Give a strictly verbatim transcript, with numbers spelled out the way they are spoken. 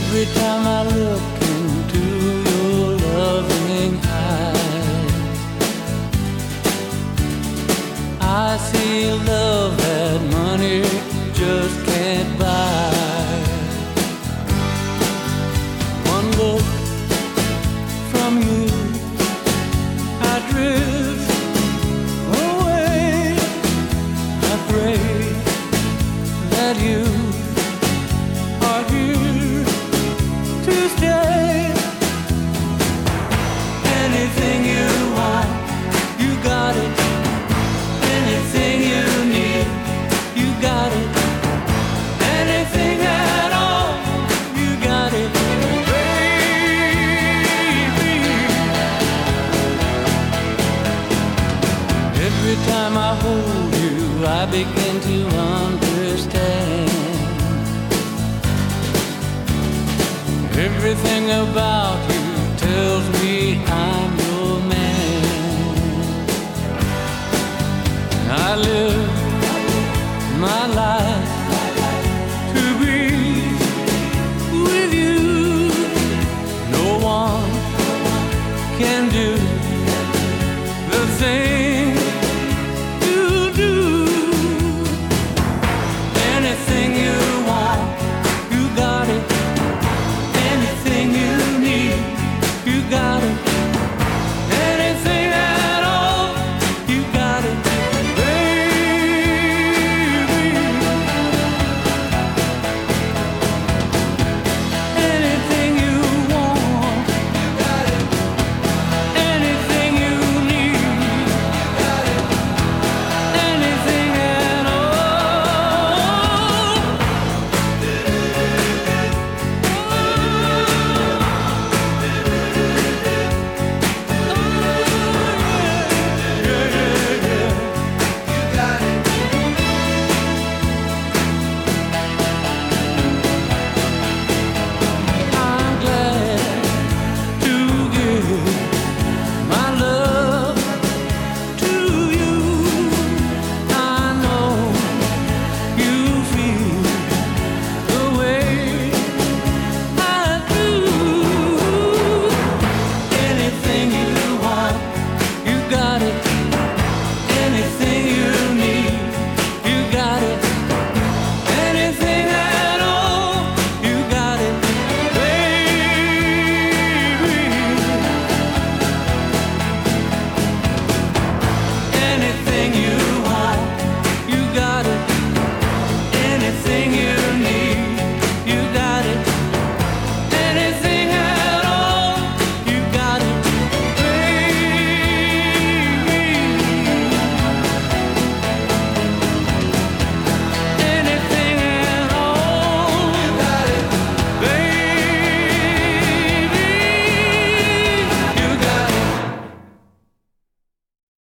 Every time I look into your loving eyes, I see love that money just can't buy. One look from you, I drift away. I pray that you are here to stay. Anything you want, you got it. Anything you need, you got it. Anything at all, you got it, baby. Every time I hold you, I begin to understand. Everything about you tells me I'm your man. I live my life to be with you. No one can do the thing